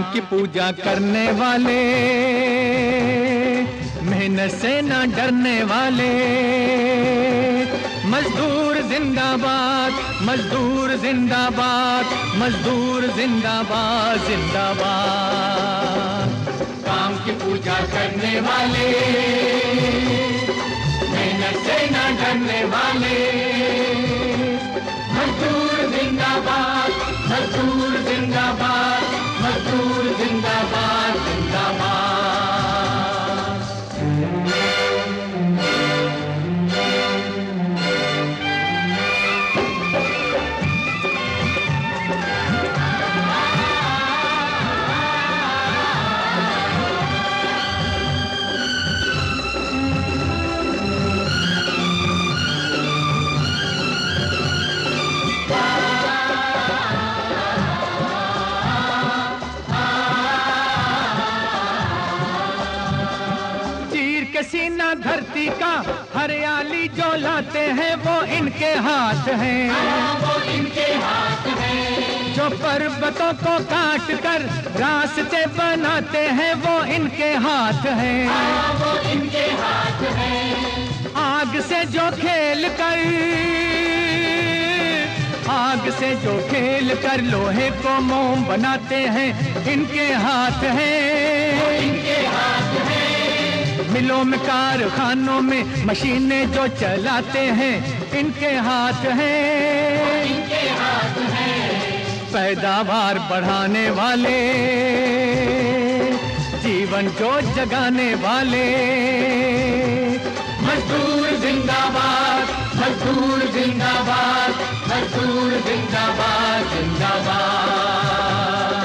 की पूजा करने वाले, मेहनत से ना डरने वाले, मजदूर जिंदाबाद, मजदूर जिंदाबाद, मजदूर जिंदाबाद जिंदाबाद। काम की पूजा करने वाले, मेहनत से ना डरने वाले, मजदूर जिंदाबाद, मजदूर जिंदाबाद, मजदूर जिंदाबाद जिंदाबाद। सीना धरती का हरियाली जो लाते हैं वो इनके हाथ हैं, वो इनके हाथ हैं। जो पर्वतों को काट कर रास्ते बनाते हैं वो इनके हाथ हैं, वो इनके हाथ हैं। आग से जो खेल कर, आग से जो खेल कर लोहे को मोम बनाते हैं इनके हाथ हैं, इनके हाथ हैं। मिलों में कारखानों में मशीनें जो चलाते हैं इनके हाथ हैं, इनके हाथ हैं। पैदावार बढ़ाने वाले, जीवन जो जगाने वाले, मजदूर जिंदाबाद, मजदूर जिंदाबाद, मजदूर जिंदाबाद जिंदाबाद।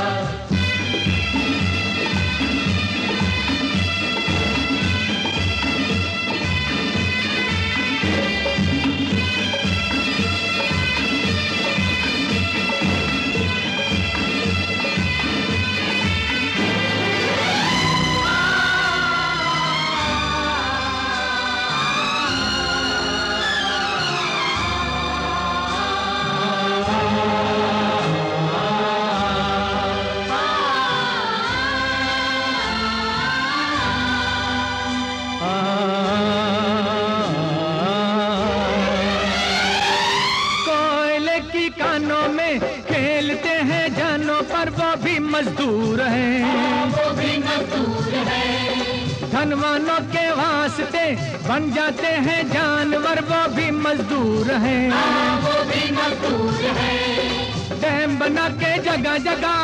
मजदूर हैं, वो भी मजदूर हैं। धनवानों के वास्ते बन जाते हैं जानवर वो भी मजदूर हैं, वो भी मजदूर हैं। डैम बना के जगह जगह,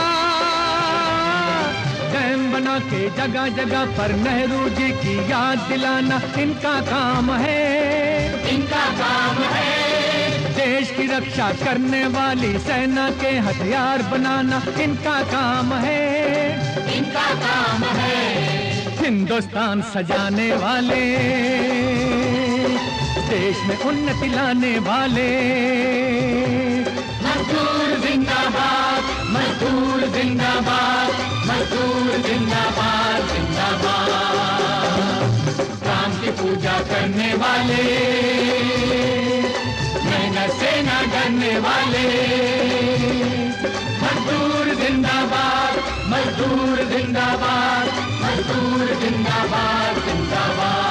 डैम बना के जगह जगह पर नेहरू जी की याद दिलाना इनका काम है, इनका काम है। देश की रक्षा करने वाली सेना के हथियार बनाना इनका काम है, इनका काम है। हिंदुस्तान सजाने वाले, देश में उन्नति लाने वाले, मजदूर जिंदाबाद, मजदूर जिंदाबाद, मजदूर जिंदाबाद जिंदाबाद। काम की पूजा करने वाले, मेहनत से ना डरने वाले, मजदूर जिंदाबाद, मजदूर जिंदाबाद, मजदूर जिंदाबाद जिंदाबाद।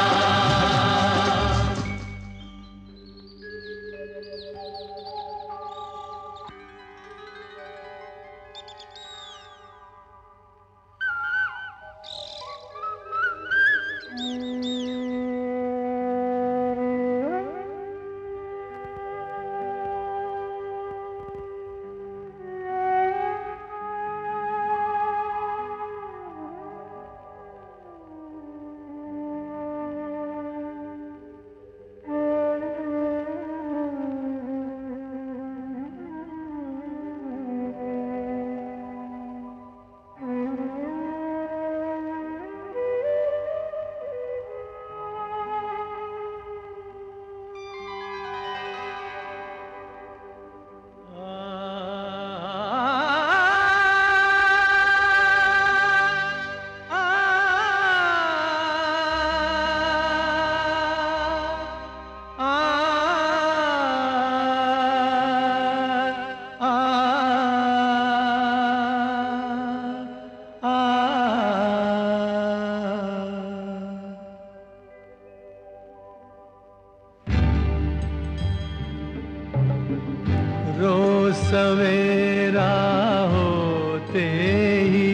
सवेरा होते ही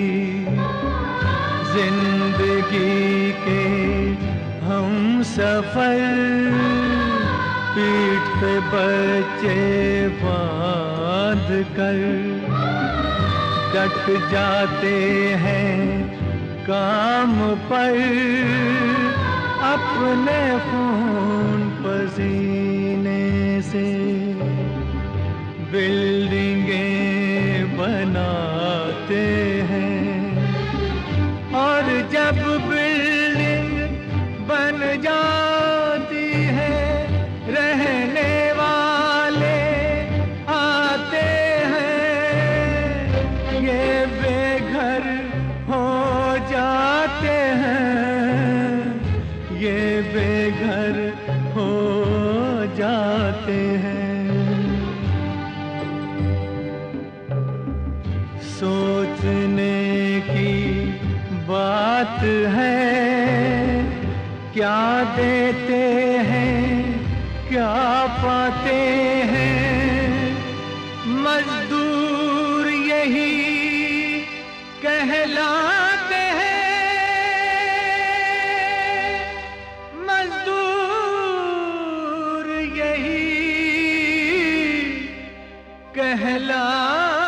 जिंदगी के हम सफर पीठ पे बच्चे बांध कर डट जाते हैं काम पर अपने खून पसीने से बिल्डिंगें बनाते हैं और जब बिल्डिंग बन जाती है रहने वाले आते हैं ये बेघर हो जाते हैं ये बेघर हो जाते हैं। सोचने की बात है क्या देते हैं क्या पाते हैं मजदूर यही कहलाते हैं मजदूर यही कहलाते